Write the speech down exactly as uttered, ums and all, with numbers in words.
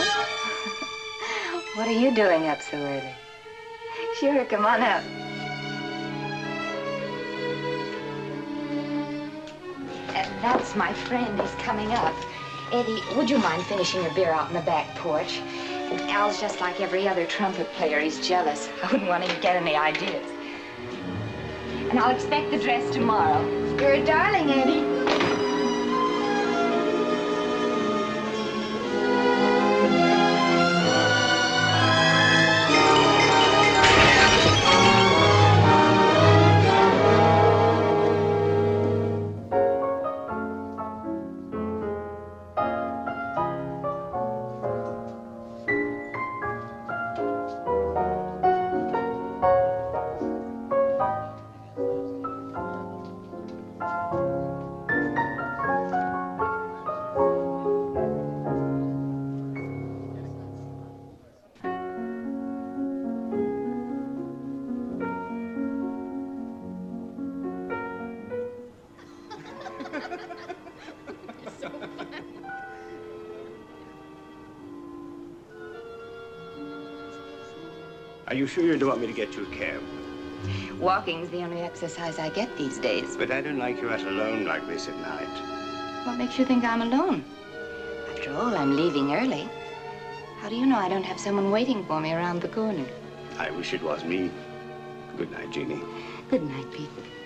What are you doing up so early? Sure, come on up. Uh, that's my friend. He's coming up. Eddie, would you mind finishing your beer out in the back porch? Al's just like every other trumpet player. He's jealous. I wouldn't want him to get any ideas. And I'll expect the dress tomorrow. You're a darling, Eddie. Are you sure you don't want me to get you a cab? Walking's the only exercise I get these days. But I don't like you out alone like this at night. What makes you think I'm alone? After all, I'm leaving early. How do you know I don't have someone waiting for me around the corner? I wish it was me. Good night, Jeannie. Good night, Pete.